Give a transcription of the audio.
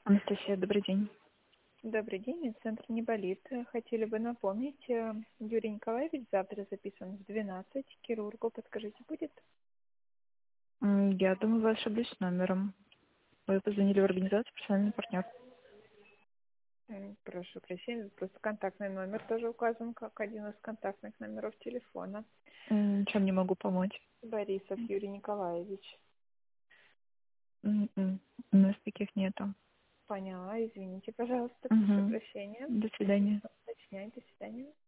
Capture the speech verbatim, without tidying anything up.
Анастасия, добрый день. Добрый день, медцентр не болит. Хотели бы напомнить, э, Юрий Николаевич завтра записан в двенадцать к хирургу. Подскажите, будет? М, Я думаю, вы ошиблись номером. Вы позвонили в организацию «Профессиональный партнер». М, Прошу прощения, просто контактный номер тоже указан как один из контактных номеров телефона. М, Чем не могу помочь? Борисов Юрий Николаевич. М, м, У нас таких нету. Поняла, извините, пожалуйста, прошу Угу. прощения. До свидания. Уточняй, до свидания.